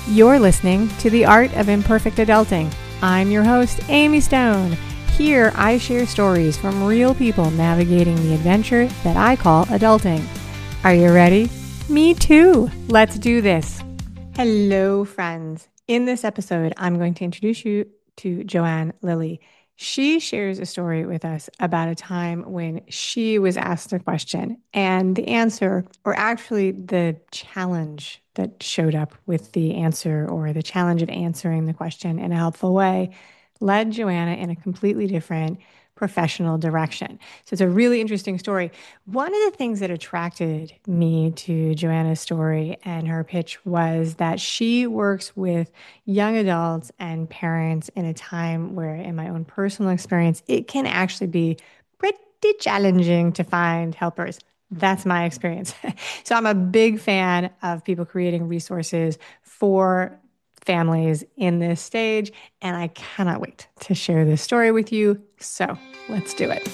You're listening to The Art of Imperfect Adulting. I'm your host, Amy Stone. Here, I share stories from real people navigating the adventure that I call adulting. Are you ready? Me too. Let's do this. Hello, friends. In this episode, I'm going to introduce you to Joanne Lilly. She shares a story with us about a time when she was asked a question, and the answer, or actually the challenge that showed up with the answer, or the challenge of answering the question in a helpful way, led Joanna in a completely different professional direction. So it's a really interesting story. One of the things that attracted me to Joanna's story and her pitch was that she works with young adults and parents in a time where, in my own personal experience, it can actually be pretty challenging to find helpers. That's my experience. So I'm a big fan of people creating resources for families in this stage, and I cannot wait to share this story with you. So let's do it.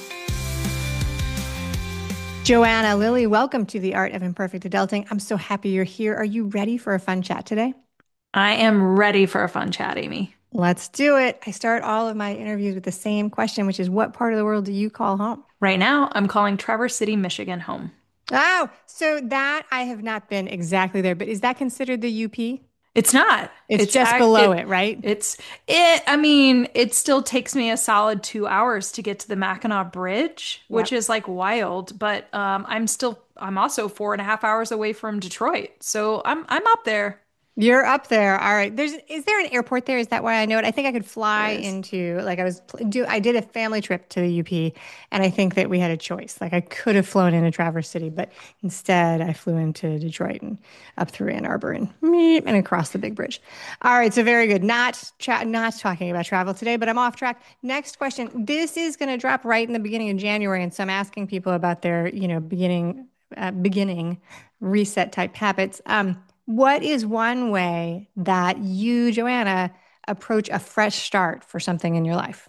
Joanna Lilly, welcome to The Art of Imperfect Adulting. I'm so happy you're here. Are you ready for a fun chat today? I am ready for a fun chat, Amy. Let's do it. I start all of my interviews with the same question, which is, what part of the world do you call home? Right now, I'm calling Traverse City, Michigan home. Oh, so that I have not been exactly there, but is that considered the UP? It's not. It's It's just ac- below it it, right? it's it I mean, it still takes me a solid 2 hours to get to the Mackinac Bridge, which Yep. is like wild, but I'm also 4.5 hours away from Detroit. So I'm up there. You're up there. All right. Is there an airport there? Is that why I know it? I think I could fly There is. into, like, I did a family trip to the UP, and I think that we had a choice. Like, I could have flown into Traverse City, but instead I flew into Detroit and up through Ann Arbor and meep, and across the big bridge. All right. So very good. Not talking about travel today, but I'm off track. Next question. This is going to drop right in the beginning of January. And so I'm asking people about their, beginning reset type habits. What is one way that you, Joanna, approach a fresh start for something in your life?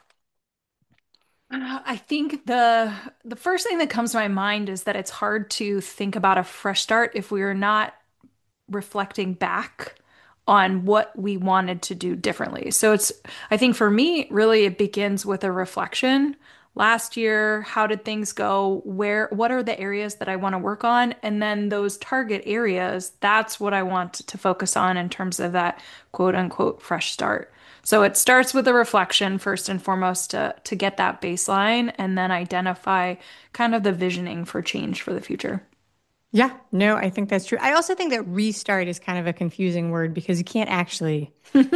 I think the first thing that comes to my mind is that it's hard to think about a fresh start if we are not reflecting back on what we wanted to do differently. So I think for me, really, it begins with a reflection. Last year, how did things go? What are the areas that I want to work on? And then those target areas, that's what I want to focus on in terms of that quote unquote fresh start. So it starts with a reflection first and foremost to get that baseline and then identify kind of the visioning for change for the future. Yeah, no, I think that's true. I also think that restart is kind of a confusing word because you can't actually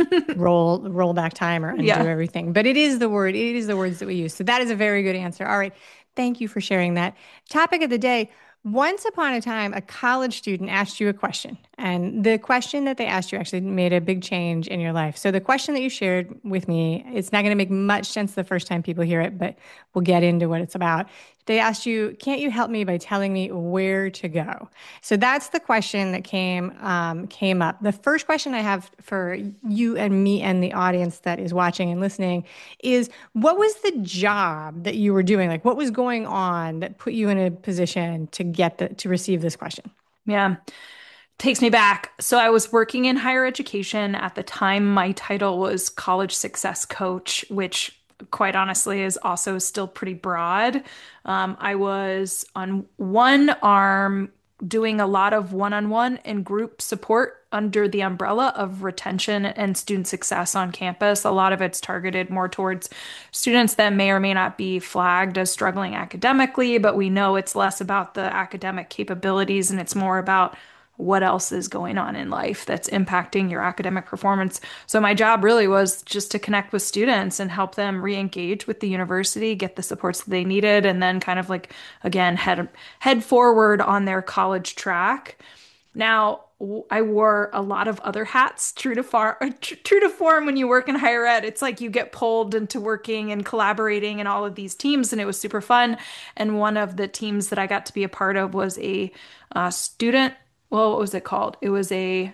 roll back time or undo Yeah. everything. But it is the word, it is the words that we use. So that is a very good answer. All right. Thank you for sharing that. Topic of the day. Once upon a time, a college student asked you a question, and the question that they asked you actually made a big change in your life. So the question that you shared with me, it's not going to make much sense the first time people hear it, but we'll get into what it's about. They asked you, "Can't you help me by telling me where to go?" So that's the question that came up. The first question I have for you and me and the audience that is watching and listening is, what was the job that you were doing? Like, what was going on that put you in a position to receive this question? Yeah. Takes me back. So I was working in higher education at the time. My title was college success coach, which quite honestly is also still pretty broad. I was on one arm doing a lot of one-on-one and group support under the umbrella of retention and student success on campus. A lot of it's targeted more towards students that may or may not be flagged as struggling academically, but we know it's less about the academic capabilities and it's more about what else is going on in life that's impacting your academic performance. So my job really was just to connect with students and help them re-engage with the university, get the supports that they needed, and then kind of like again head forward on their college track. Now, I wore a lot of other hats, true to form when you work in higher ed. It's like you get pulled into working and collaborating in all of these teams, and it was super fun. And one of the teams that I got to be a part of was a student. Well, what was it called? It was a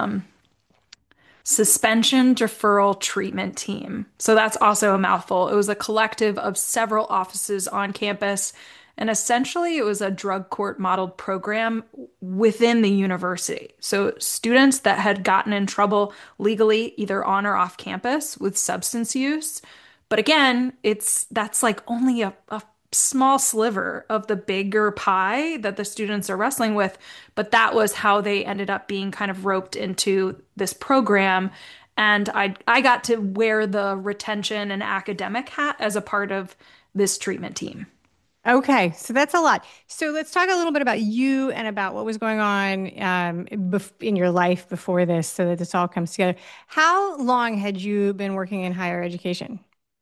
suspension deferral treatment team. So that's also a mouthful. It was a collective of several offices on campus, And essentially, it was a drug court modeled program within the university. So, students that had gotten in trouble legally, either on or off campus with substance use. But again, that's like only a small sliver of the bigger pie that the students are wrestling with. But that was how they ended up being kind of roped into this program. And I got to wear the retention and academic hat as a part of this treatment team. Okay, so that's a lot. So let's talk a little bit about you and about what was going on in your life before this so that this all comes together. How long had you been working in higher education?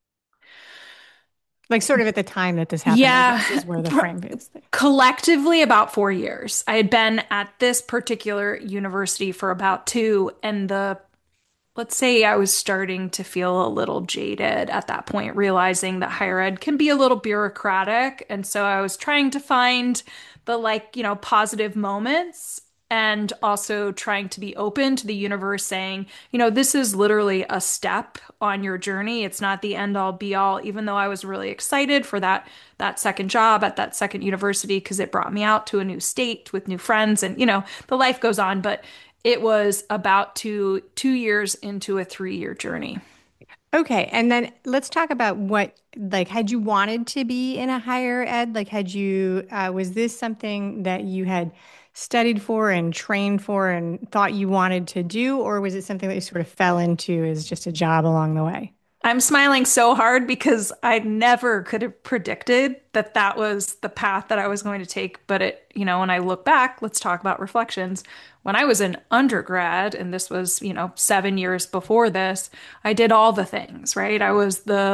Like, sort of at the time that this happened, I Yeah, guess, is where the frame is. collectively about 4 years. I had been at this particular university for about two, and let's say I was starting to feel a little jaded at that point, realizing that higher ed can be a little bureaucratic. And so I was trying to find the positive moments and also trying to be open to the universe saying, this is literally a step on your journey. It's not the end all be all, even though I was really excited for that second job at that second university because it brought me out to a new state with new friends and the life goes on, but it was about 2 years into a 3-year journey. Okay, and then let's talk about like, had you wanted to be in a higher ed? Like, was this something that you had studied for and trained for and thought you wanted to do, or was it something that you sort of fell into as just a job along the way? I'm smiling so hard because I never could have predicted that that was the path that I was going to take. But when I look back, let's talk about reflections. When I was an undergrad, and this was, 7 years before this, I did all the things, right? I was the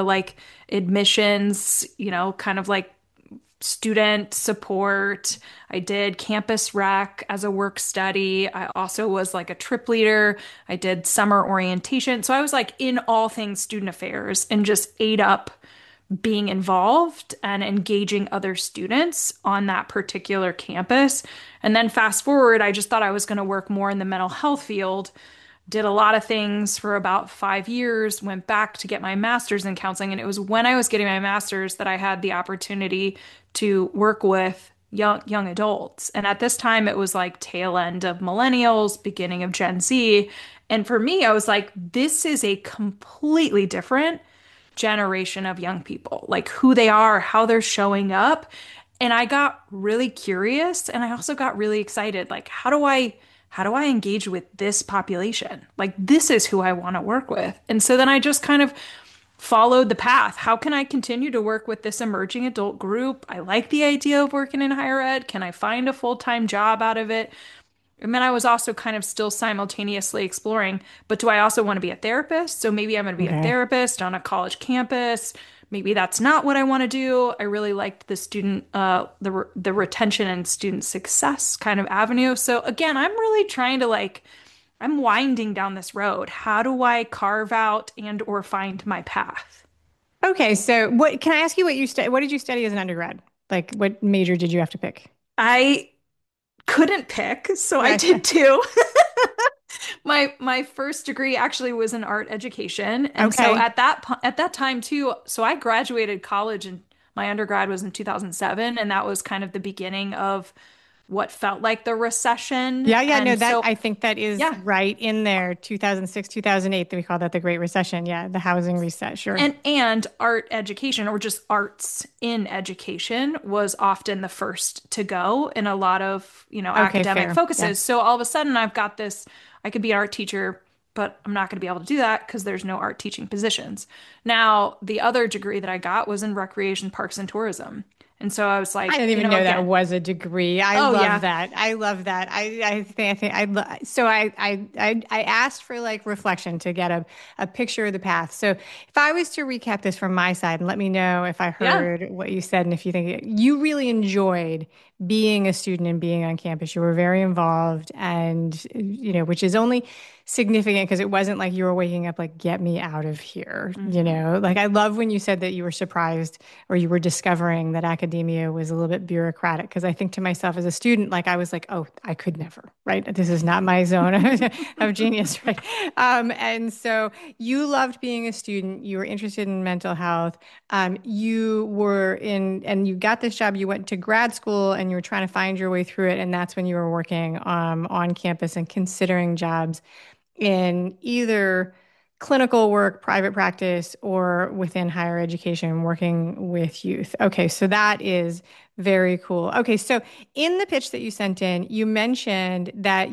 admissions, kind of like student support. I did campus rec as a work study. I also was like a trip leader. I did summer orientation. So I was like in all things student affairs and just ate up being involved and engaging other students on that particular campus. And then fast forward, I just thought I was going to work more in the mental health field. Did a lot of things for about 5 years, went back to get my master's in counseling. And it was when I was getting my master's that I had the opportunity to work with young adults. And at this time, it was like tail end of millennials, beginning of Gen Z. And for me, I was like, this is a completely different generation of young people, like who they are, how they're showing up. And I got really curious and I also got really excited. Like, how do I engage with this population? Like, this is who I want to work with. And so then I just kind of followed the path. How can I continue to work with this emerging adult group? I like the idea of working in higher ed. Can I find a full-time job out of it? And then I was also kind of still simultaneously exploring, but do I also want to be a therapist? So maybe I'm going to be a Okay. therapist on a college campus. Maybe that's not what I want to do. I really liked the the retention and student success kind of avenue. So again, I'm really trying to I'm winding down this road. How do I carve out and or find my path? Okay, so what can I ask you what did you study as an undergrad? Like, what major did you have to pick? I couldn't pick, so I Okay. did two. My first degree actually was in art education, and so Okay. at that time too, so I graduated college and my undergrad was in 2007, and that was kind of the beginning of what felt like the recession. Yeah, yeah, no, And that so I think that is yeah, right in there. 2006, 2008, we call that the Great Recession. Yeah, the housing reset, sure. and art education or just arts in education was often the first to go in a lot of, Okay, academic fair. Yeah. focuses. So all of a sudden I've got this, I could be an art teacher, but I'm not going to be able to do that because there's no art teaching positions. Now, the other degree that I got was in recreation, parks, and tourism. And so I was I like, didn't even know that again, was a degree. I oh love yeah, that. I love that. So I asked for like reflection to get a picture of the path. So if I was to recap this from my side and let me know if I yeah. heard what you said and if you think you really enjoyed being a student and being on campus. You were very involved, and which is only significant because it wasn't like you were waking up like, get me out of here. Hmm. Like I love when you said that you were surprised or you were discovering that academia was a little bit bureaucratic. Because I think to myself as a student, like I was like, oh, I could never, right? This is not my zone of genius, right? And so you loved being a student. You were interested in mental health. You were in, and you got this job. You went to grad school and you were trying to find your way through it. And that's when you were working on campus and considering jobs in either clinical work, private practice, or within higher education, working with youth. Okay, so that is very cool. Okay, so in the pitch that you sent in, you mentioned that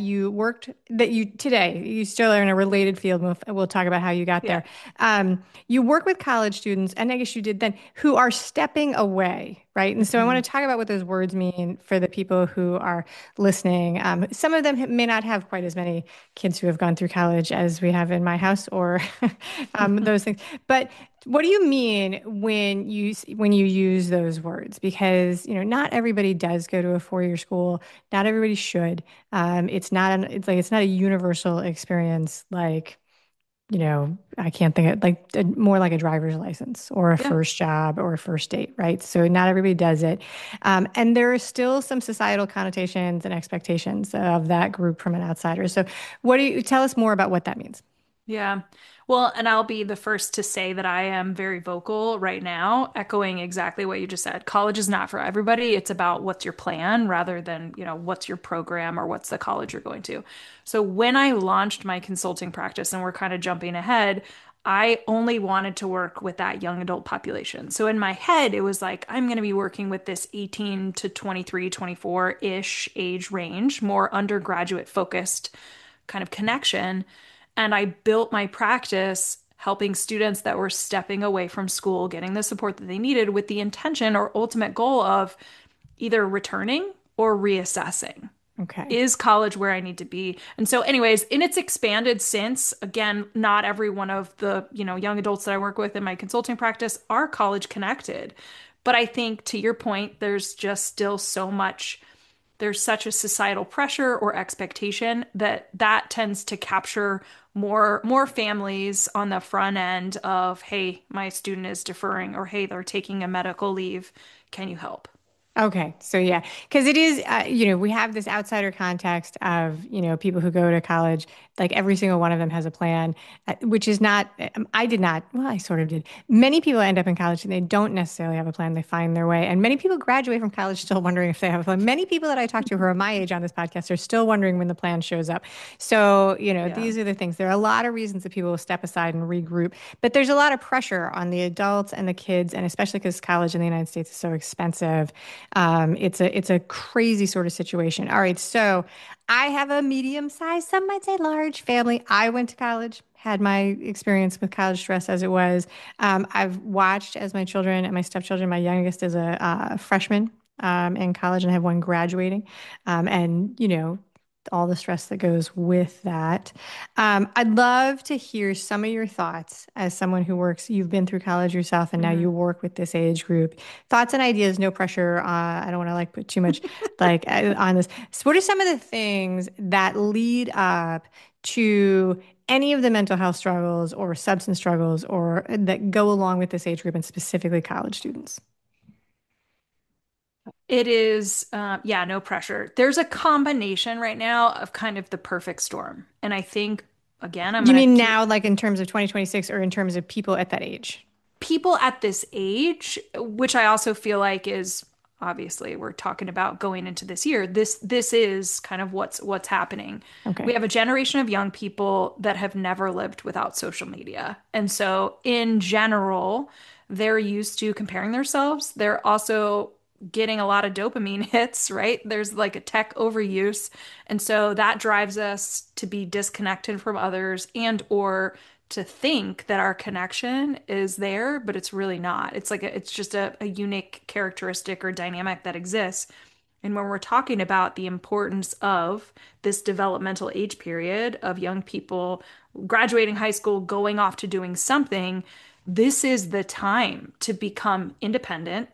you still are in a related field. We'll talk about how you got Yeah. there. You work with college students, and I guess you did then, who are stepping away, right? And so I want Hmm. to talk about what those words mean for the people who are listening. Some of them may not have quite as many kids who have gone through college as we have in my house or those things. But what do you mean when you use those words? Because not everybody does go to a 4-year school. Not everybody should. It's not a universal experience like I can't think of like more like a driver's license or a Yeah. first job or a first date, right? So not everybody does it. And there are still some societal connotations and expectations of that group from an outsider. So what do you tell us more about what that means? Yeah. Well, and I'll be the first to say that I am very vocal right now, echoing exactly what you just said. College is not for everybody. It's about what's your plan rather than, what's your program or what's the college you're going to. So when I launched my consulting practice, and we're kind of jumping ahead, I only wanted to work with that young adult population. So in my head, it was like, I'm going to be working with this 18 to 23, 24-ish age range, more undergraduate focused kind of connection. And I built my practice helping students that were stepping away from school, getting the support that they needed with the intention or ultimate goal of either returning or reassessing. Okay. Is college where I need to be? And so, anyways, in its expanded since, again, not every one of the, young adults that I work with in my consulting practice are college connected. But I think to your point, there's such a societal pressure or expectation that tends to capture more families on the front end of, hey, my student is deferring, or hey, they're taking a medical leave. Can you help? Okay, so yeah, because it is, we have this outsider context of, people who go to college, like every single one of them has a plan, which is not, I did not, well, I sort of did. Many people end up in college and they don't necessarily have a plan, they find their way. And many people graduate from college still wondering if they have a plan. Many people that I talk to who are my age on this podcast are still wondering when the plan shows up. So, Yeah. these are the things. There are a lot of reasons that people will step aside and regroup, but there's a lot of pressure on the adults and the kids, and especially because college in the United States is so expensive. It's a crazy sort of situation. All right, so I have a medium-sized, some might say large family. I went to college, had my experience with college stress as it was. I've watched as my children and my stepchildren. My youngest is a freshman in college, and I have one graduating. And all the stress that goes with that. I'd love to hear some of your thoughts as someone who works. You've been through college yourself, and now you Mhm. work with this age group. Thoughts and ideas, no pressure. I don't want to like put too much like on this. So, what are some of the things that lead up to any of the mental health struggles or substance struggles or that go along with this age group and specifically college students? It is, yeah, no pressure. There's a combination right now of kind of the perfect storm. And I think, again, I'm You going to mean keep now, like in terms of 2026 or in terms of people at that age? people at this age, which I also feel like is obviously we're talking about going into this year. This is kind of what's happening. We Okay. have a generation of young people that have never lived without social media. And so in general, they're used to comparing themselves. They're also getting a lot of dopamine hits, right? There's like a tech overuse. And so that drives us to be disconnected from others and or to think that our connection is there, but it's really not. It's just a unique characteristic or dynamic that exists. And when we're talking about the importance of this developmental age period of young people graduating high school, going off to doing something, this is the time to become independent,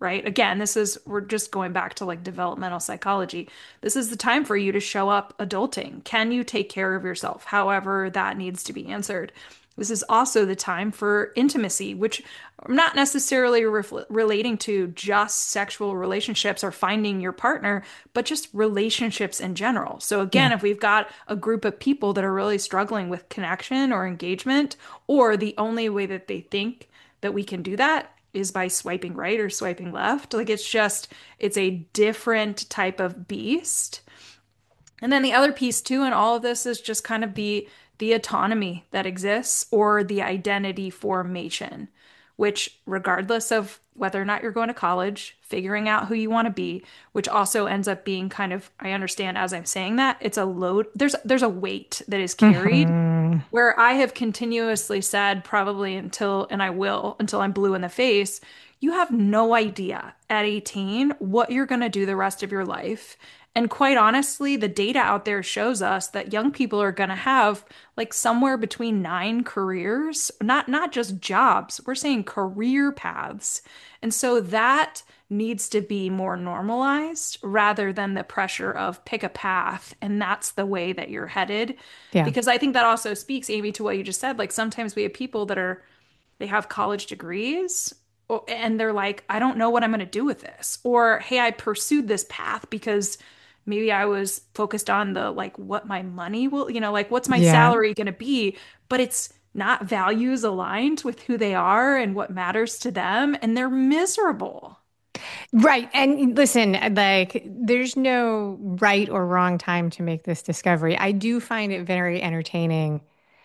right? Again, we're just going back to like developmental psychology. This is the time for you to show up adulting. Can you take care of yourself? However, that needs to be answered. This is also the time for intimacy, which I'm not necessarily relating to just sexual relationships or finding your partner, but just relationships in general. So, Yeah. again, if we've got a group of people that are really struggling with connection or engagement, or the only way that they think that we can do that is by swiping right or swiping left, like it's a different type of beast. And then the other piece too in all of this is just kind of the autonomy that exists or the identity formation, which regardless of whether or not you're going to college, figuring out who you want to be, which also ends up being kind of, I understand as I'm saying that, it's a load. There's a weight that is carried Hmm. where I have continuously said probably until, and I will until I'm blue in the face, you have no idea at 18 what you're going to do the rest of your life. And quite honestly, the data out there shows us that young people are going to have like somewhere between 9 careers, not just jobs. We're saying career paths. And so that needs to be more normalized rather than the pressure of pick a path and that's the way that you're headed. Yeah. Because I think that also speaks, Amy, to what you just said. Like sometimes we have people that they have college degrees and they're like, I don't know what I'm going to do with this. Or, hey, I pursued this path because maybe I was focused on the like what my money will, like what's my Yeah. salary going to be, but it's not values aligned with who they are and what matters to them. And they're miserable. Right. And listen, like, there's no right or wrong time to make this discovery. I do find it very entertaining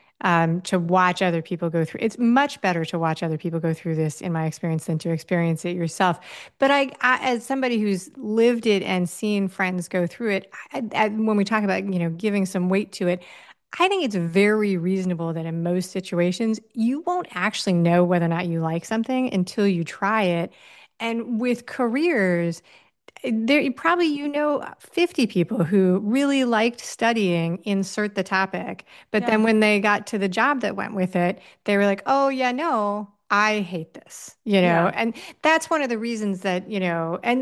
to watch other people go through. It's much better to watch other people go through this, in my experience, than to experience it yourself. But as somebody who's lived it and seen friends go through it, when we talk about, giving some weight to it, I think it's very reasonable that in most situations, you won't actually know whether or not you like something until you try it. And with careers, there probably 50 people who really liked studying, insert the topic, but Yeah. then when they got to the job that went with it, they were like, oh yeah, no, I hate this, Yeah. and that's one of the reasons that, and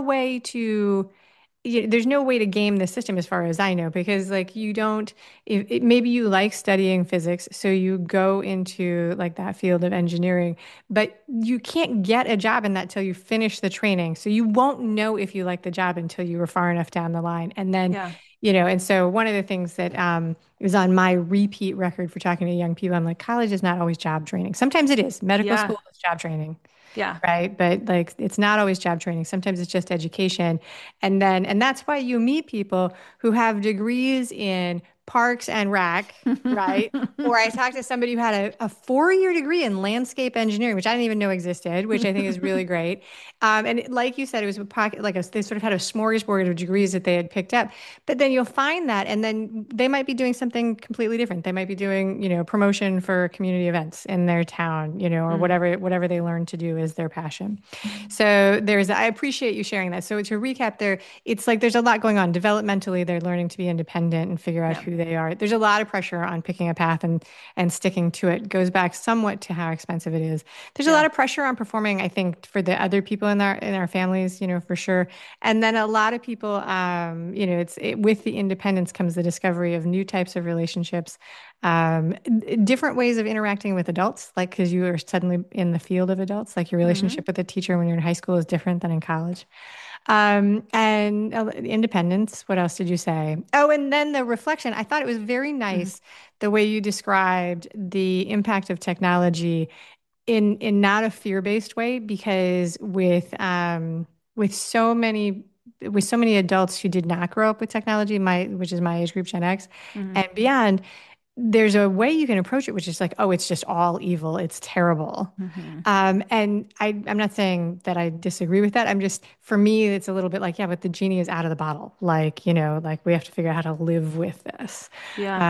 there's no way to game the system as far as I know, because like you don't, maybe you like studying physics, so you go into like that field of engineering, but you can't get a job in that till you finish the training. So you won't know if you like the job until you were far enough down the line. And then, Yeah. and so one of the things that is on my repeat record for talking to young people, I'm like, college is not always job training. Sometimes it is. Medical Yeah. school is job training. Yeah. Right. But like it's not always job training. Sometimes it's just education. And that's why you meet people who have degrees in parks and rec, right? Or I talked to somebody who had a 4-year degree in landscape engineering, which I didn't even know existed, which I think is really great. Like you said, it was a pocket, they sort of had a smorgasbord of degrees that they had picked up. But then you'll find that, and then they might be doing something completely different. They might be doing, promotion for community events in their town, or Mm. whatever they learn to do is their passion. So I appreciate you sharing that. So to recap there, it's like there's a lot going on. Developmentally, they're learning to be independent and figure out Yeah. who they are. There's a lot of pressure on picking a path and sticking to it. Goes back somewhat to how expensive it is. There's a lot Yeah. of pressure on performing, I think, for the other people in our families, for sure. And then a lot of people, with the independence comes the discovery of new types of relationships, different ways of interacting with adults, like because you are suddenly in the field of adults, like your Hmm. relationship with a teacher when you're in high school is different than in college. And independence. What else did you say? Oh, and then the reflection. I thought it was very Hmm. nice the way you described the impact of technology in not a fear-based way, because with so many with so many adults who did not grow up with technology, which is my age group, Gen X Hmm. and beyond, there's a way you can approach it, which is like, oh, it's just all evil. It's terrible. Hmm. And I'm not saying that I disagree with that. For me, it's a little bit like, yeah, but the genie is out of the bottle. Like, like we have to figure out how to live with this. Yeah.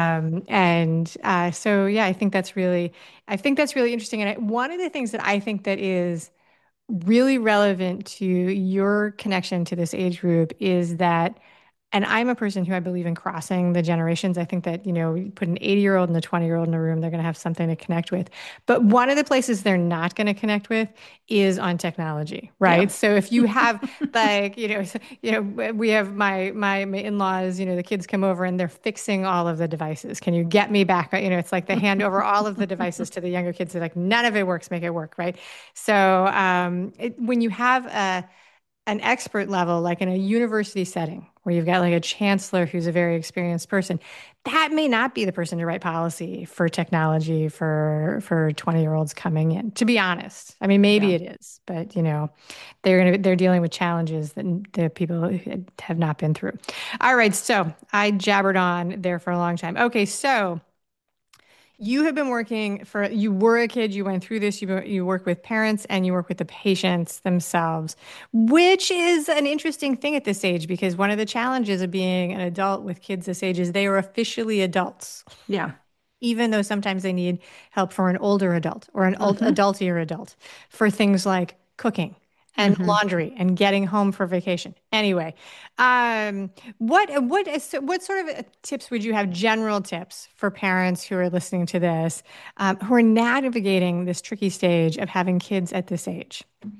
So yeah, I think that's really interesting. And one of the things that I think that is really relevant to your connection to this age group is that And I'm a person who I believe in crossing the generations. I think that, you put an 80-year-old and a 20-year-old in a room, they're going to have something to connect with. But one of the places they're not going to connect with is on technology, Yeah. right? So if you have like, we have my in-laws, the kids come over and they're fixing all of the devices. Can you get me back? It's like they hand over all of the devices to the younger kids. They're like, none of it works, make it work, right? So when you have an expert level, like in a university setting where you've got like a chancellor who's a very experienced person, that may not be the person to write policy for technology for 20-year-olds coming in, to be honest. I mean, maybe Yeah. it is, but they're dealing with challenges that the people have not been through. All right, so I jabbered on there for a long time. Okay, so you have been you were a kid, you went through this, you work with parents and you work with the patients themselves, which is an interesting thing at this age because one of the challenges of being an adult with kids this age is they are officially adults, Yeah. even though sometimes they need help for an older adult or an Hmm. adultier adult for things like cooking and Hmm. laundry and getting home for vacation. Anyway, what sort of tips would you have, general tips for parents who are listening to this, who are navigating this tricky stage of having kids at this age?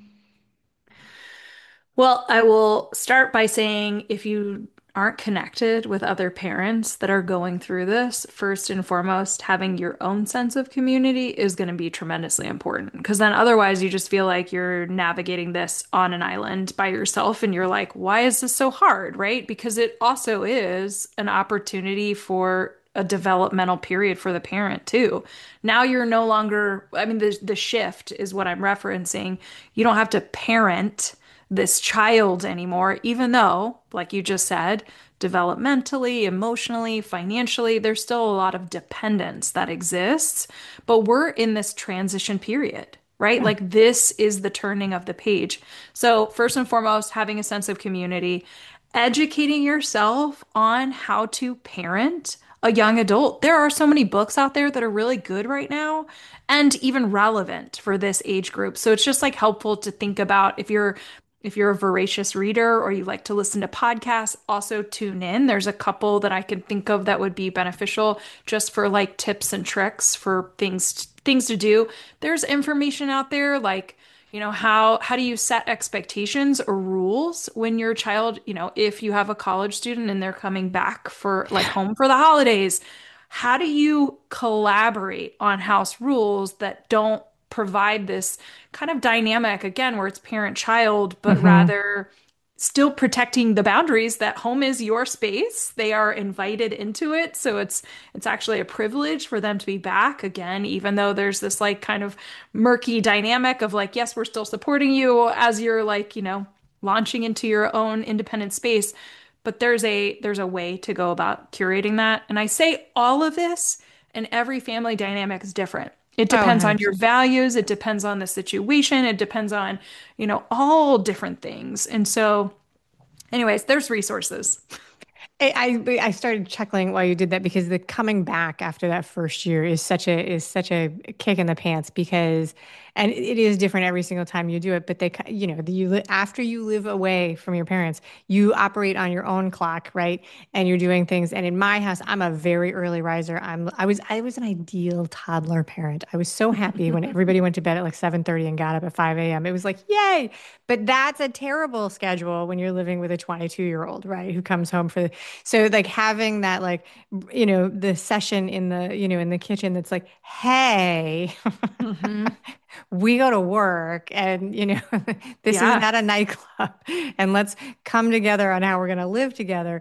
Well, I will start by saying if you aren't connected with other parents that are going through this, first and foremost, having your own sense of community is going to be tremendously important. Because then otherwise, you just feel like you're navigating this on an island by yourself and you're like, why is this so hard? Right? Because it also is an opportunity for a developmental period for the parent too. Now you're no longer, I mean, the shift is what I'm referencing. You don't have to parent this child anymore, even though, like you just said, developmentally, emotionally, financially, there's still a lot of dependence that exists. But we're in this transition period, right? Yeah. Like this is the turning of the page. So, first and foremost, having a sense of community, educating yourself on how to parent a young adult. There are so many books out there that are really good right now and even relevant for this age group. So it's just like helpful to think about if you're a voracious reader or you like to listen to podcasts, also tune in. There's a couple that I can think of that would be beneficial just for like tips and tricks for things to do. There's information out there like, how do you set expectations or rules when your child, if you have a college student and they're coming back for like home for the holidays, how do you collaborate on house rules that don't provide this kind of dynamic again where it's parent child, but Hmm. rather still protecting the boundaries that home is your space. They are invited into it. So it's actually a privilege for them to be back again, even though there's this like kind of murky dynamic of like, yes, we're still supporting you as you're like, launching into your own independent space. But there's a way to go about curating that. And I say all of this, and every family dynamic is different. It Oh, depends on your 100%. values, it depends on the situation, it depends on, all different things. And so, anyways, there's resources. I started chuckling while you did that because the coming back after that first year is such a kick in the pants because and it is different every single time you do it, but after you live away from your parents you operate on your own clock, right? And you're doing things, and in my house I'm a very early riser. I was an ideal toddler parent. I was so happy when everybody went to bed at like 7:30 and got up at 5 a.m. It was like yay. But that's a terrible schedule when you're living with a 22-year-old, right, who comes home so like having that like the session in the kitchen that's like, hey, Hmm. we go to work and this is Yeah. not a nightclub and let's come together on how we're going to live together,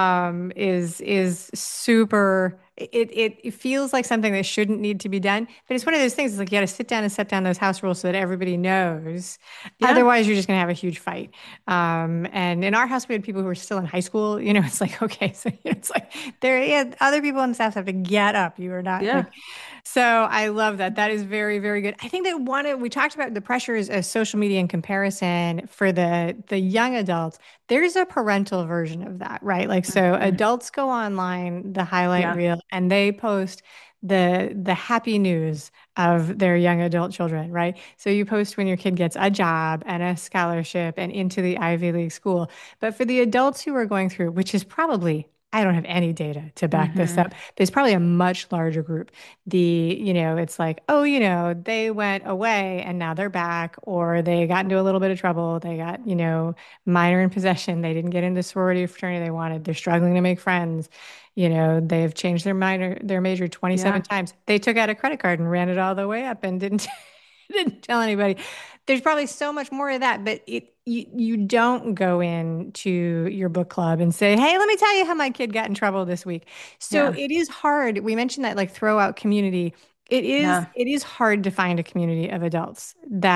is super. It feels like something that shouldn't need to be done, but it's one of those things. It's like you got to sit down and set down those house rules so that everybody knows. Yeah. Otherwise, you're just going to have a huge fight. And in our house, we had people who were still in high school. It's like, okay, so it's like yeah, other people in the house have to get up. You are not Yeah. like, so I love that. That is very, very good. I think that we talked about the pressures of social media and comparison for the young adults. There's a parental version of that, right? Like, so Hmm. adults go online, the highlight Yeah. reel, and they post the happy news of their young adult children, right? So you post when your kid gets a job and a scholarship and into the Ivy League school. But for the adults who are going through, which is probably, I don't have any data to back this Hmm. up. There's probably a much larger group. It's like, oh, they went away and now they're back, or they got into a little bit of trouble. They got, minor in possession. They didn't get into sorority or fraternity they wanted. They're struggling to make friends. They've changed their major 27 Yeah. times. They took out a credit card and ran it all the way up and didn't didn't tell anybody. There's probably so much more of that, but you don't go into your book club and say, "Hey, let me tell you how my kid got in trouble this week." So Yeah. it is hard. We mentioned that like throw out community. It is Yeah. it is hard to find a community of adults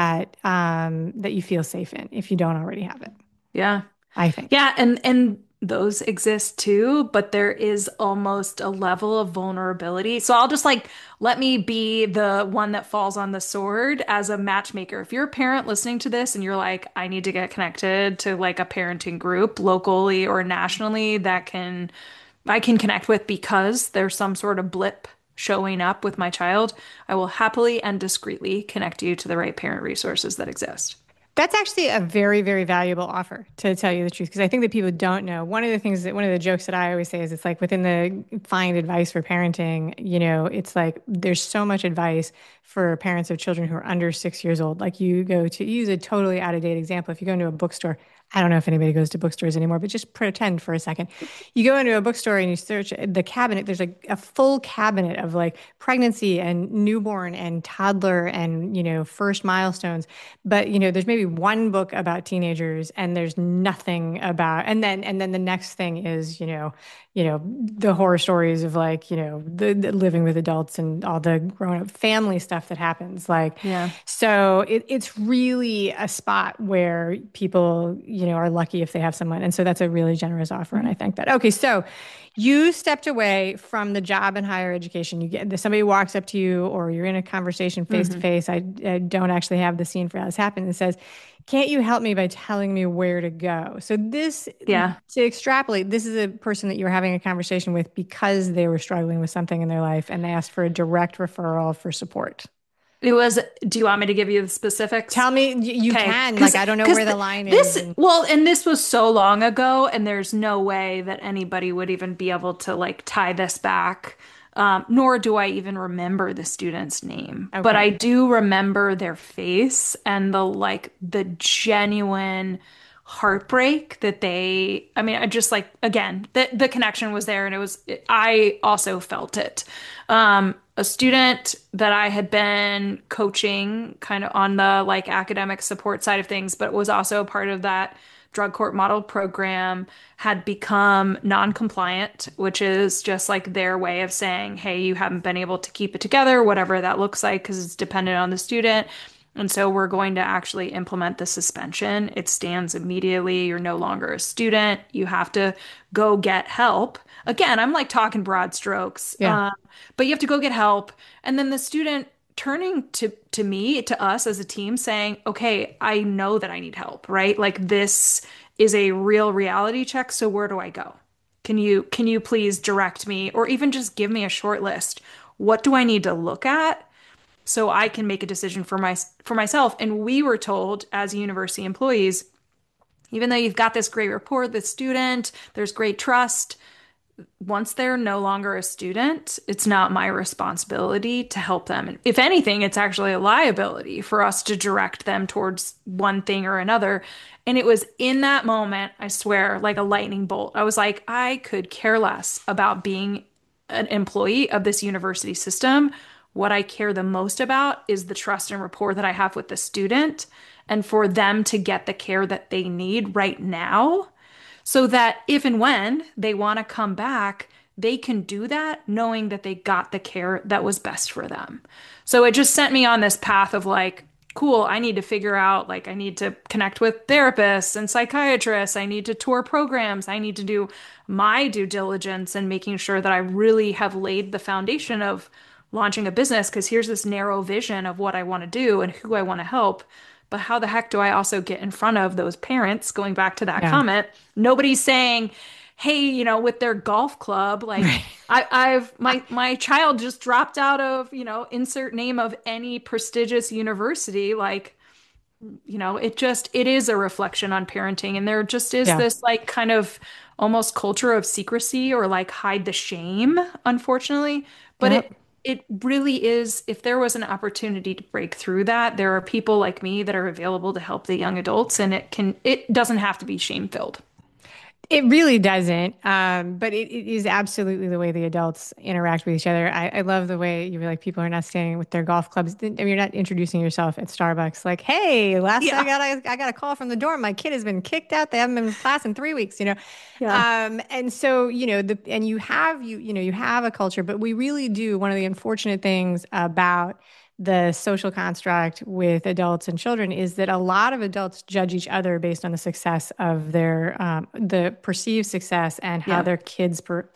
that you feel safe in if you don't already have it, Yeah. I think. Yeah, and those exist too, but there is almost a level of vulnerability. So I'll just like let me be the one that falls on the sword as a matchmaker. If you're a parent listening to this and you're like, I need to get connected to like a parenting group locally or nationally that can I can connect with because there's some sort of blip showing up with my child, I will happily and discreetly connect you to the right parent resources that exist. That's actually a very, very valuable offer, to tell you the truth, because I think that people don't know. One of the jokes that I always say is it's like within the find advice for parenting, it's like there's so much advice for parents of children who are under 6 years old. Like use a totally out of date example. If you go into a bookstore, I don't know if anybody goes to bookstores anymore, but just pretend for a second. You go into a bookstore and you search the cabinet, there's like a full cabinet of like pregnancy and newborn and toddler and, first milestones. But, there's maybe one book about teenagers and there's nothing about, and then the next thing is, the horror stories of like, the living with adults and all the grown up family stuff that happens. Like, Yeah. so it's really a spot where people, are lucky if they have someone. And so that's a really generous offer. And I think that, okay, so you stepped away from the job in higher education. You get somebody walks up to you, or you're in a conversation face to Hmm. face. I don't actually have the scene for how this happened. It says, "Can't you help me by telling me where to go?" So this, Yeah. to extrapolate, this is a person that you were having a conversation with because they were struggling with something in their life, and they asked for a direct referral for support. It was, do you want me to give you the specifics? Tell me, you Okay, can. Like, I don't know because where the line is, this, and well, and this was so long ago, and there's no way that anybody would even be able to like tie this back. Nor do I even remember the student's name, but okay. I do remember their face and the genuine heartbreak that I mean, I just like, again, the connection was there and I also felt it. A student that I had been coaching kind of on the like academic support side of things, but was also a part of that drug court model program had become non-compliant, which is just like their way of saying, hey, you haven't been able to keep it together, whatever that looks like, because it's dependent on the student. And so we're going to actually implement the suspension. It stands immediately. You're no longer a student. You have to go get help. Again, I'm like talking broad strokes, Yeah. but you have to go get help. And then the student turning to me, to us as a team, saying, "Okay, I know that I need help, right? Like this is a real reality check. So where do I go? Can you please direct me, or even just give me a short list? What do I need to look at?" So I can make a decision for myself. And we were told as university employees, even though you've got this great rapport with the student, there's great trust. Once they're no longer a student, it's not my responsibility to help them. If anything, it's actually a liability for us to direct them towards one thing or another. And it was in that moment, I swear, like a lightning bolt. I was like, I could care less about being an employee of this university system. What I care the most about is the trust and rapport that I have with the student and for them to get the care that they need right now so that if and when they want to come back, they can do that knowing that they got the care that was best for them. So it just sent me on this path of like, cool, I need to figure out, like, I need to connect with therapists and psychiatrists. I need to tour programs. I need to do my due diligence and making sure that I really have laid the foundation of launching a business because here's this narrow vision of what I want to do and who I want to help. But how the heck do I also get in front of those parents? Going back to that Yeah. comment, nobody's saying, hey, with their golf club, like Right. I've my child just dropped out of, insert name of any prestigious university, like, it is a reflection on parenting. And there just is Yeah. this like kind of almost culture of secrecy or like hide the shame, unfortunately. But Yep. it really is, if there was an opportunity to break through that, there are people like me that are available to help the young adults, and it doesn't have to be shame filled. It really doesn't, but it is absolutely the way the adults interact with each other. I love the way you were like, people are not standing with their golf clubs. I mean, you're not introducing yourself at Starbucks like, "Hey, last Yeah. I got a call from the dorm. My kid has been kicked out. They haven't been in class in 3 weeks." Yeah. And so and you have a culture, but we really do. One of the unfortunate things about the social construct with adults and children is that a lot of adults judge each other based on the success of the perceived success and how Yeah. their kids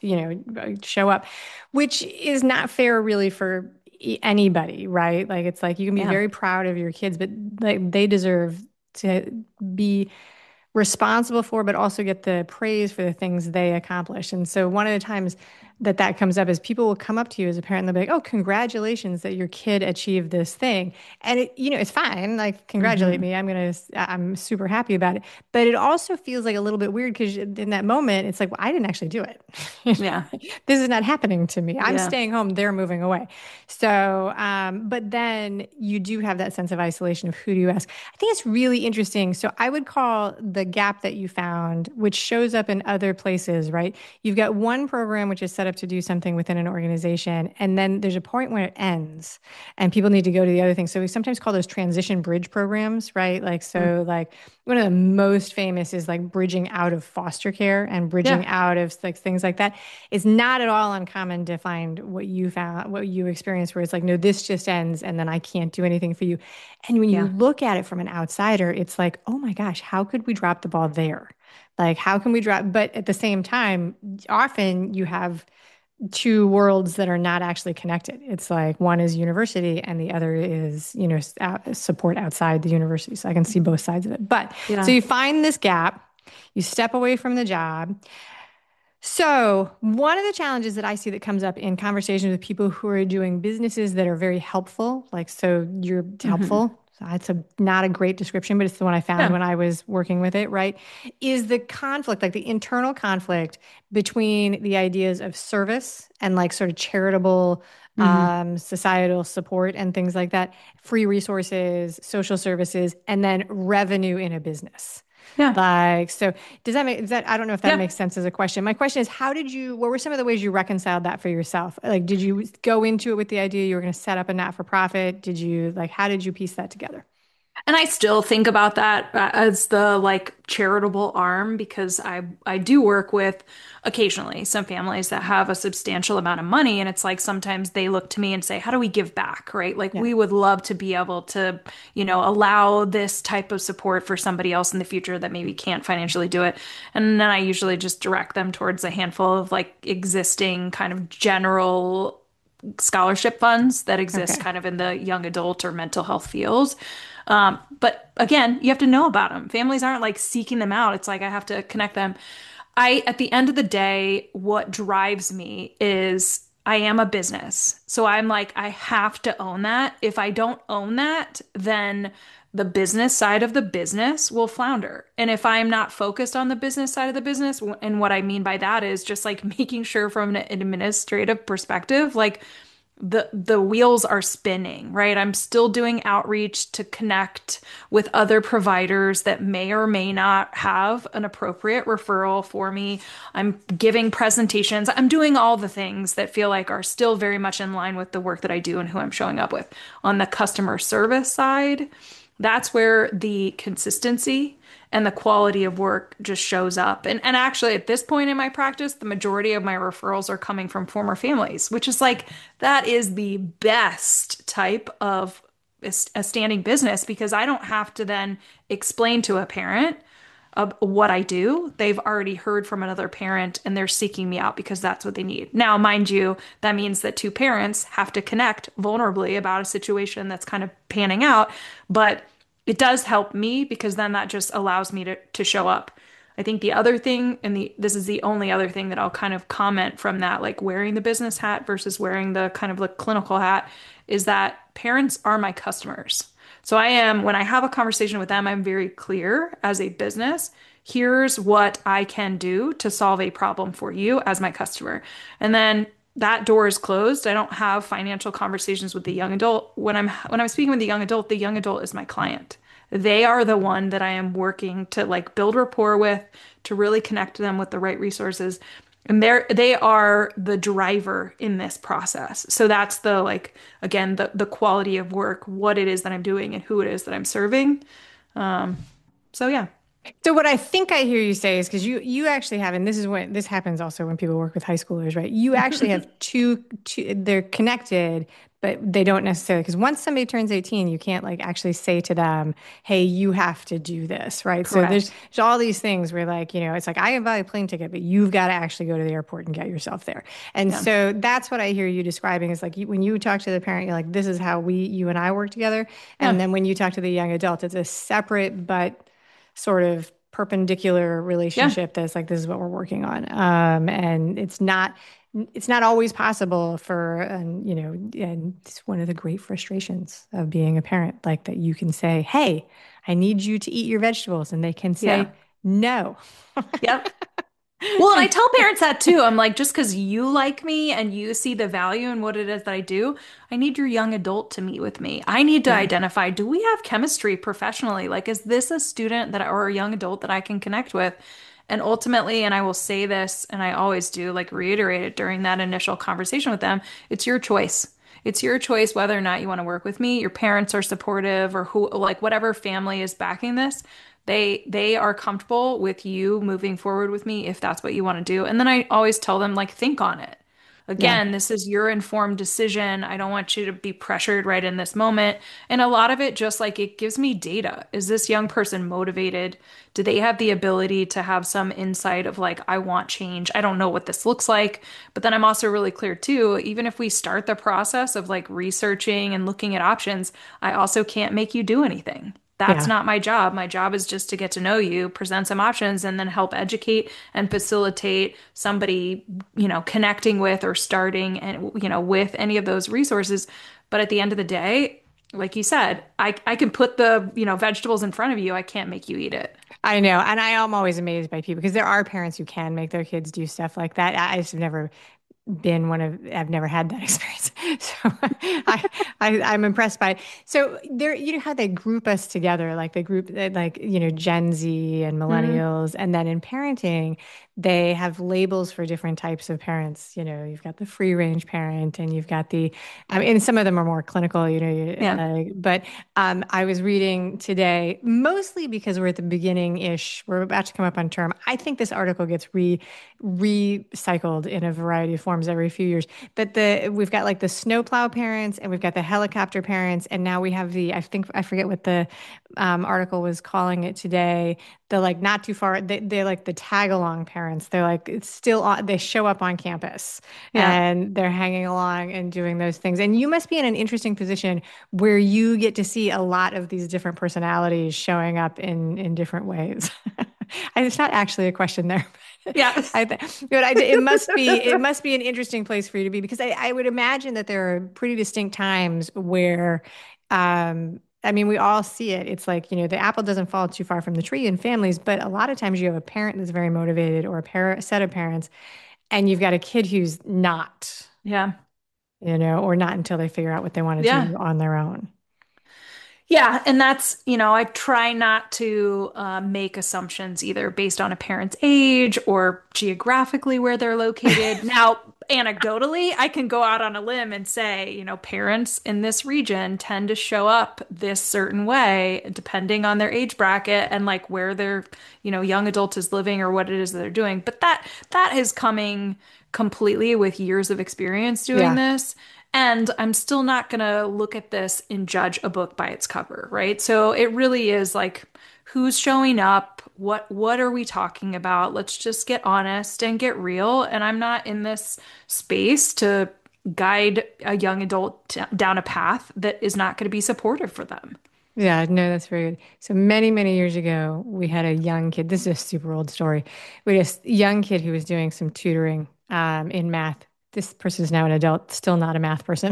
show up, which is not fair really for anybody, right? Like it's like you can be Yeah. very proud of your kids, but like they deserve to be responsible for, but also get the praise for the things they accomplish. And so one of the times that comes up is people will come up to you as a parent and they'll be like, "Oh, congratulations that your kid achieved this thing." And it's fine. Like, congratulate Hmm. me. I'm super happy about it. But it also feels like a little bit weird because in that moment, it's like, well, I didn't actually do it. Yeah. This is not happening to me. I'm Yeah. staying home. They're moving away. So, but then you do have that sense of isolation of who do you ask? I think it's really interesting. So I would call the gap that you found, which shows up in other places, right? You've got one program which is set up to do something within an organization, and then there's a point where it ends and people need to go to the other thing. So we sometimes call those transition bridge programs, right? Like, Mm. so like one of the most famous is like bridging out of foster care and bridging Yeah. out of like things like that. It's not at all uncommon to find what you found, what you experienced, where it's like, no, this just ends and then I can't do anything for you. And when you Yeah. look at it from an outsider, it's like, oh my gosh, how could we drop the ball there? Like, how can we drop? But at the same time, often you have two worlds that are not actually connected. It's like one is university and the other is, support outside the university. So I can see both sides of it. But so Yeah. you find this gap, you step away from the job. So, one of the challenges that I see that comes up in conversations with people who are doing businesses that are very helpful, like, so you're Hmm. helpful. So it's not a great description, but it's the one I found Yeah. when I was working with it, right? Is the conflict, like the internal conflict between the ideas of service and like sort of charitable, Hmm. societal support and things like that, free resources, social services, and then revenue in a business. Yeah. Like, so I don't know if that Yeah. makes sense as a question. My question is, what were some of the ways you reconciled that for yourself? Like, did you go into it with the idea you were going to set up a not-for-profit? How did you piece that together? And I still think about that as the like charitable arm, because I do work with occasionally some families that have a substantial amount of money, and it's like sometimes they look to me and say, "How do we give back?" Right? Like Yeah. we would love to be able to, allow this type of support for somebody else in the future that maybe can't financially do it. And then I usually just direct them towards a handful of like existing kind of general scholarship funds that exist Okay. kind of in the young adult or mental health fields. But again, you have to know about them. Families aren't like seeking them out. It's like I have to connect them. At the end of the day, what drives me is I am a business. So I'm like, I have to own that. If I don't own that, then the business side of the business will flounder. And if I'm not focused on the business side of the business, and what I mean by that is just like making sure from an administrative perspective, like the wheels are spinning, right? I'm still doing outreach to connect with other providers that may or may not have an appropriate referral for me. I'm giving presentations. I'm doing all the things that feel like are still very much in line with the work that I do and who I'm showing up with. On the customer service side, that's where the consistency and the quality of work just shows up. And actually at this point in my practice, the majority of my referrals are coming from former families, which is like that is the best type of a standing business, because I don't have to then explain to a parent what I do. They've already heard from another parent and they're seeking me out because that's what they need. Now, mind you, that means that two parents have to connect vulnerably about a situation that's kind of panning out, but it does help me because then that just allows me to show up I think the other thing, and this is the only other thing that I'll kind of comment from that, like wearing the business hat versus wearing the kind of like clinical hat, is that parents are my customers. So when I have a conversation with them, I'm very clear as a business. Here's what I can do to solve a problem for you as my customer. And then that door is closed. I don't have financial conversations with the young adult. When I'm speaking with the young adult is my client. They are the one that I am working to like build rapport with, to really connect them with the right resources. And they are the driver in this process. So that's the like again the quality of work, what it is that I'm doing and who it is that I'm serving. Um, so yeah. So what I think I hear you say is because you actually have, and this is when this happens also when people work with high schoolers, right? You actually have two they're connected, but they don't necessarily, because once somebody turns 18, you can't like actually say to them, hey, you have to do this, right? So there's, Correct. there's all these things where like, it's like I can buy a plane ticket, but you've got to actually go to the airport and get yourself there. And Yeah. so that's what I hear you describing is like when you talk to the parent, you're like, this is how you and I work together. And Yeah. then when you talk to the young adult, it's a separate but sort of perpendicular Yeah. relationship that's like this is what we're working on, and it's not always possible for, and it's one of the great frustrations of being a parent, like that you can say, hey, I need you to eat your vegetables, and they can Yeah. say no. Yep. Well, and I And tell parents that too. I'm like, just because you like me and you see the value in what it is that I do, I need your young adult to meet with me. I need to yeah, identify, do we have chemistry professionally? Like, is this a student that or a young adult that I can connect with? And ultimately, and I will say this, and I always do, like reiterate it during that initial conversation with them, it's your choice. It's your choice whether or not you want to work with me. Your parents are supportive or who, like whatever family is backing this. They are comfortable with you moving forward with me if that's what you want to do. And then I always tell them like think on it. yeah, Again, this is your informed decision. I don't want you to be pressured right in this moment. And a lot of it just like it gives me data. Is this young person motivated? Do they have the ability to have some insight of like, I want change? I don't know what this looks like. But then I'm also really clear too, even if we start the process of like researching and looking at options, I also can't make you do anything. That's yeah. not my job. My job is just to get to know you, present some options, and then help educate and facilitate somebody, connecting with or starting and, with any of those resources. But at the end of the day, like you said, I can put the, vegetables in front of you. I can't make you eat it. I know, and I am always amazed by people because there are parents who can make their kids do stuff like that. I just have never been one of I've never had that experience. So I'm impressed by it. So there, how they group us together, like they group like, Gen Z and Mm, millennials, and then in parenting, they have labels for different types of parents. You've got the free range parent, and you've got I mean, and some of them are more clinical, yeah. but I was reading today, mostly because we're at the beginning-ish, we're about to come up on term. I think this article gets recycled in a variety of forms every few years. But we've got like the snowplow parents, and we've got the helicopter parents, and now we have I forget what the article was calling it today. The like not too far. They're like the tag along parents. They're like it's still on. They show up on campus Yeah. and they're hanging along and doing those things. And you must be in an interesting position where you get to see a lot of these different personalities showing up in different ways. And it's not actually a question there. Yeah. It must be an interesting place for you to be because I would imagine that there are pretty distinct times where, I mean, we all see it. It's like, the apple doesn't fall too far from the tree in families, but a lot of times you have a parent that's very motivated or a set of parents, and you've got a kid who's not, Yeah. or not until they figure out what they want to Yeah. do on their own. Yeah, and that's, I try not to make assumptions either based on a parent's age or geographically where they're located. Now, anecdotally, I can go out on a limb and say, parents in this region tend to show up this certain way depending on their age bracket and like where their, young adult is living or what it is that they're doing. But that is coming completely with years of experience doing Yeah. this. And I'm still not going to look at this and judge a book by its cover, right? So it really is like who's showing up, what are we talking about? Let's just get honest and get real. And I'm not in this space to guide a young adult down a path that is not going to be supportive for them. Yeah, no, that's very good. So many, many years ago, we had a young kid. This is a super old story. We had a young kid who was doing some tutoring in math. This person is now an adult, still not a math person.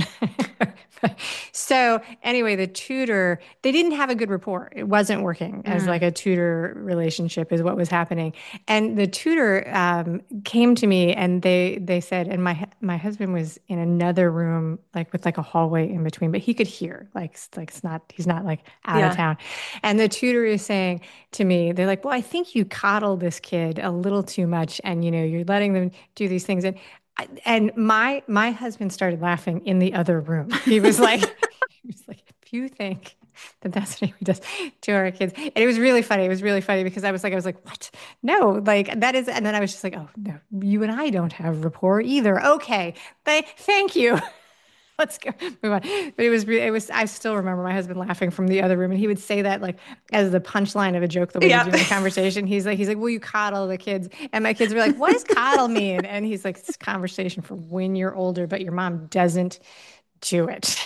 So anyway, the tutor, they didn't have a good rapport. It wasn't working as like Mm, a tutor relationship is what was happening. And the tutor came to me and they said, and my husband was in another room, like with like a hallway in between, but he could hear, like it's not, he's not like out of yeah. town. And the tutor is saying to me, they're like, well, I think you coddle this kid a little too much, and you're letting them do these things. And my husband started laughing in the other room. He was like, he was like, if you think that that's what he does to our kids. And it was really funny. It was really funny because I was like, what? No, like that is, and then I was just like, oh no, you and I don't have rapport either. Okay. Thank you. Let's go move on. But it was, I still remember my husband laughing from the other room. And he would say that like as the punchline of a joke, the way to Yeah. do the conversation. He's like, will you coddle the kids? And my kids were like, what does coddle mean? And he's like, it's a conversation for when you're older, but your mom doesn't do it.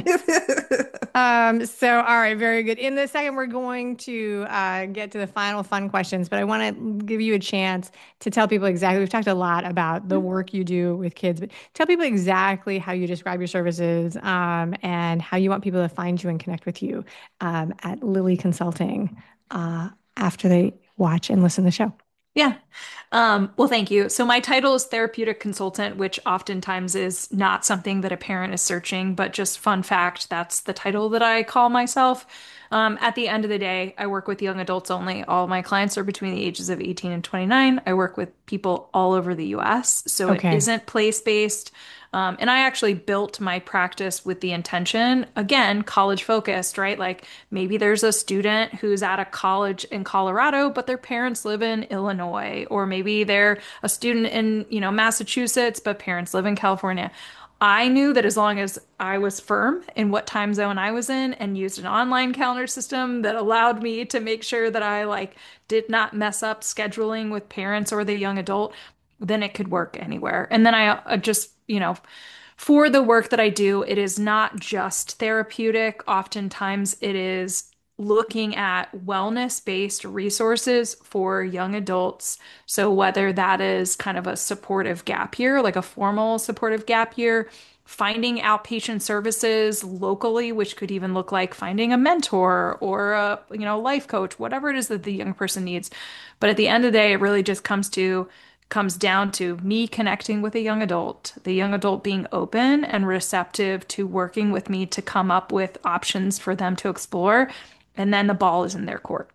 So all right, very good. In the second, we're going to get to the final fun questions, but I want to give you a chance to tell people exactly. We've talked a lot about the work you do with kids, but tell people exactly how you describe your services and how you want people to find you and connect with you at Lilly Consulting after they watch and listen to the show. Yeah. Well, thank you. So my title is therapeutic consultant, which oftentimes is not something that a parent is searching, but just fun fact, that's the title that I call myself. At the end of the day, I work with young adults only. All my clients are between the ages of 18 and 29. I work with people all over the US, so it Okay. isn't place-based. And I actually built my practice with the intention, again, college focused, right? Like maybe there's a student who's at a college in Colorado, but their parents live in Illinois, or maybe they're a student in, Massachusetts, but parents live in California. I knew that as long as I was firm in what time zone I was in and used an online calendar system that allowed me to make sure that I like did not mess up scheduling with parents or the young adult, then it could work anywhere. And then I just, for the work that I do, it is not just therapeutic. Oftentimes, it is looking at wellness-based resources for young adults. So, whether that is kind of a supportive gap year, like a formal supportive gap year, finding outpatient services locally, which could even look like finding a mentor or a, life coach, whatever it is that the young person needs. But at the end of the day, it really just comes down to me connecting with a young adult, the young adult being open and receptive to working with me to come up with options for them to explore, and then the ball is in their court.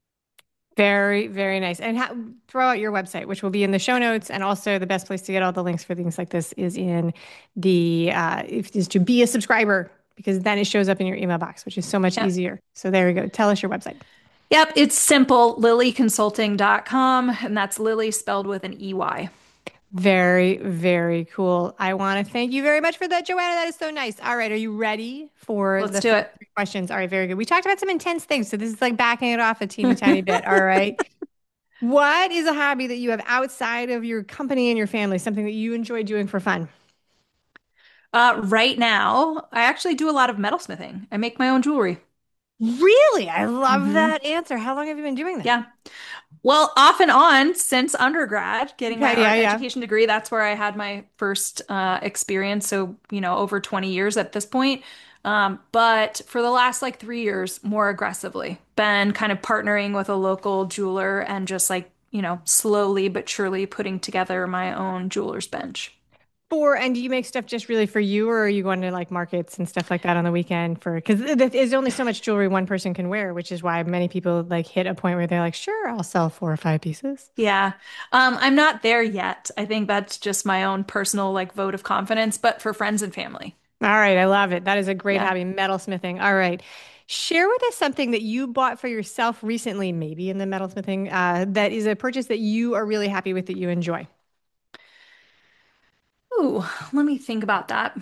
Very, very nice. And throw out your website, which will be in the show notes, and also the best place to get all the links for things like this is in the if is to be a subscriber because then it shows up in your email box, which is so much Yep. easier. So there we go. Tell us your website. Yep, it's simple, lilyconsulting.com, and that's Lily spelled with an EY. Very, very cool. I want to thank you very much for that, Joanna. That is so nice. All right, are you ready for Let's the do final it. three questions? All right, very good. We talked about some intense things, so this is like backing it off a teeny tiny bit. All right. What is a hobby that you have outside of your company and your family, something that you enjoy doing for fun? Right now, I actually do a lot of metalsmithing. I make my own jewelry. Really? I love Hmm. that answer. How long have you been doing that? Yeah. Well, off and on since undergrad, getting my Okay, yeah, art yeah. education degree, that's where I had my first experience. So, over 20 years at this point. But for the last like 3 years, more aggressively, been kind of partnering with a local jeweler and just like, slowly but surely putting together my own jeweler's bench. And do you make stuff just really for you, or are you going to like markets and stuff like that on the weekend because there's only so much jewelry one person can wear, which is why many people like hit a point where they're like, sure, I'll sell 4 or 5 pieces. Yeah. I'm not there yet. I think that's just my own personal like vote of confidence, but for friends and family. All right, I love it. That is a great Yeah. hobby, metalsmithing. All right. Share with us something that you bought for yourself recently, maybe in the metalsmithing, that is a purchase that you are really happy with that you enjoy. Ooh, let me think about that.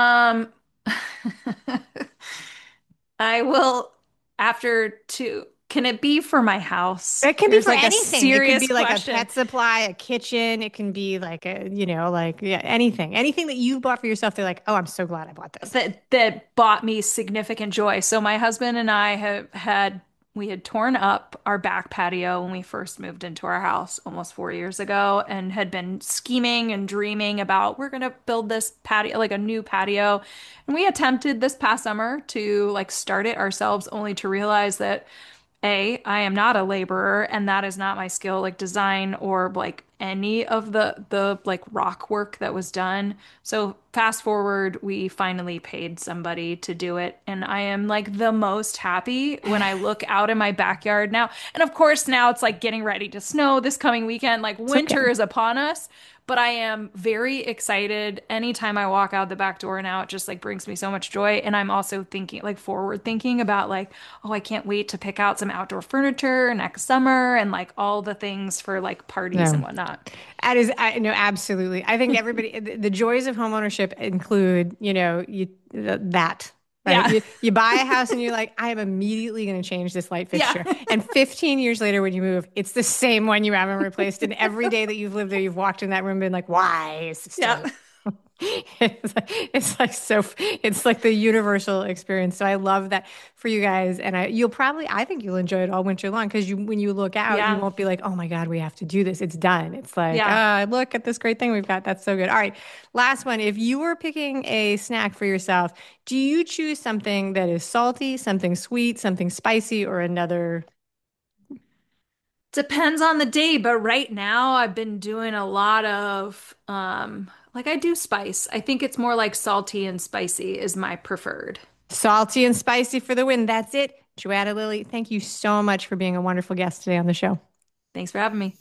Um, I will after Can it be for my house? It can be Here's for like a anything. It could serious be like a question. pet supply, a kitchen. It can be like a, like yeah, anything. Anything that you bought for yourself, they're like, oh, I'm so glad I bought this. That bought me significant joy. So my husband and I we had torn up our back patio when we first moved into our house almost 4 years ago and had been scheming and dreaming about we're gonna build this patio, like a new patio. And we attempted this past summer to like start it ourselves only to realize that I am not a laborer and that is not my skill, like design or like any of the like rock work that was done. So fast forward, we finally paid somebody to do it, and I am like the most happy when I look out in my backyard now. And of course, now it's like getting ready to snow this coming weekend, like It's okay. winter is upon us. But I am very excited anytime I walk out the back door now. It just like brings me so much joy. And I'm also thinking like forward thinking about like, oh, I can't wait to pick out some outdoor furniture next summer and like all the things for like parties and No. whatnot. That is, no, absolutely. I think everybody, the joys of homeownership include, that, right? Yeah. You buy a house and you're like, I am immediately going to change this light Yeah. fixture. And 15 years later, when you move, it's the same one you haven't replaced. And every day that you've lived there, you've walked in that room and been like, why is this still Yeah. here? It's like the universal experience. So I love that for you guys. And I think you'll enjoy it all winter long because when you look out, you Yeah. won't be like, oh my God, we have to do this. It's done. It's like, Yeah. look at this great thing we've got. That's so good. All right. Last one. If you were picking a snack for yourself, do you choose something that is salty, something sweet, something spicy, or another? Depends on the day, but right now I've been doing a lot of like I do spice. I think it's more like salty and spicy is my preferred. Salty and spicy for the win. That's it. Joanna Lilly, thank you so much for being a wonderful guest today on the show. Thanks for having me.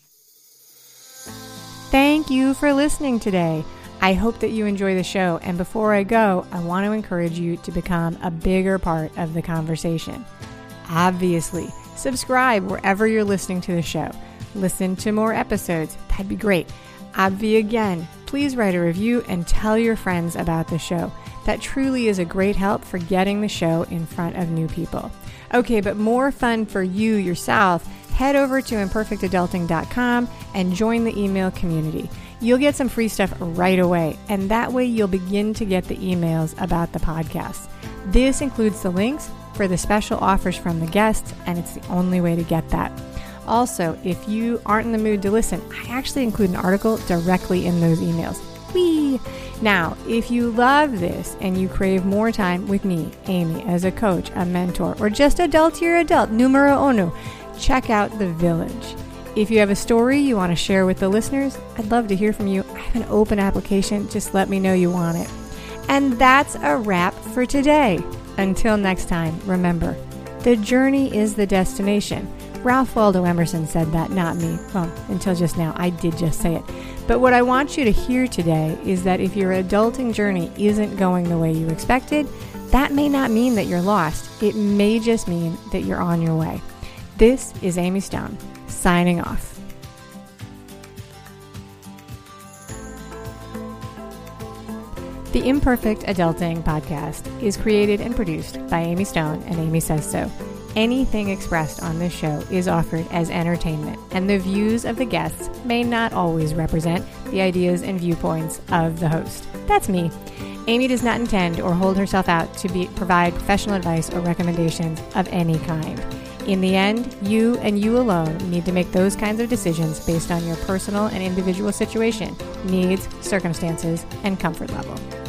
Thank you for listening today. I hope that you enjoy the show. And before I go, I want to encourage you to become a bigger part of the conversation. Obviously, subscribe wherever you're listening to the show. Listen to more episodes. That'd be great. Obvi again, please write a review and tell your friends about the show. That truly is a great help for getting the show in front of new people. Okay, but more fun for you yourself, head over to imperfectadulting.com and join the email community. You'll get some free stuff right away, and that way you'll begin to get the emails about the podcast. This includes the links for the special offers from the guests, and it's the only way to get that. Also, if you aren't in the mood to listen, I actually include an article directly in those emails. Whee! Now, if you love this and you crave more time with me, Amy, as a coach, a mentor, or just adultier adult, numero uno, check out The Village. If you have a story you want to share with the listeners, I'd love to hear from you. I have an open application. Just let me know you want it. And that's a wrap for today. Until next time, remember, the journey is the destination. Ralph Waldo Emerson said that, not me. Well, until just now, I did just say it. But what I want you to hear today is that if your adulting journey isn't going the way you expected, that may not mean that you're lost. It may just mean that you're on your way. This is Amy Stone, signing off. The Imperfect Adulting podcast is created and produced by Amy Stone and Amy Says So. Anything expressed on this show is offered as entertainment, and the views of the guests may not always represent the ideas and viewpoints of the host. That's me. Amy does not intend or hold herself out to provide professional advice or recommendations of any kind. In the end, you and you alone need to make those kinds of decisions based on your personal and individual situation, needs, circumstances, and comfort level.